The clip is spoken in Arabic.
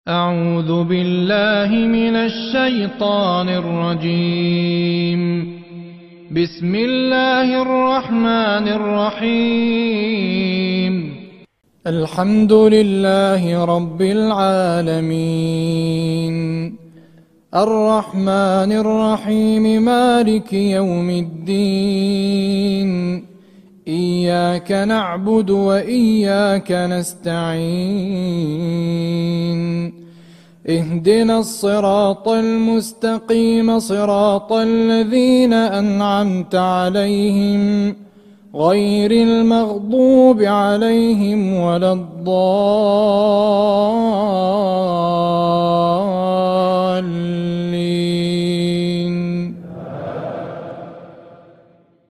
أعوذ بالله من الشيطان الرجيم. بسم الله الرحمن الرحيم. الحمد لله رب العالمين، الرحمن الرحيم، مالك يوم الدين، إياك نعبد وإياك نستعين، اهدنا الصراط المستقيم، صراط الذين أنعمت عليهم غير المغضوب عليهم ولا الضالين.